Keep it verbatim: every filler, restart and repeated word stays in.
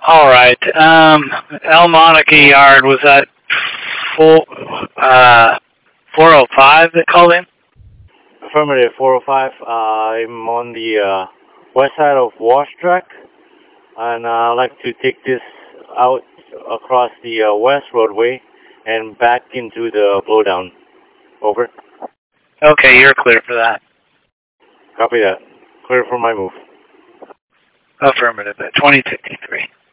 All right. Um, El Monica Yard, was that four, uh, four oh five that called in? Affirmative, four oh five. Uh, I'm on the uh, west side of Wash Track, and uh, I'd like to take this out across the uh, west roadway and back into the blowdown. Over. Okay, you're clear for that. Copy that. Clear for my move. Affirmative at twenty fifty-three.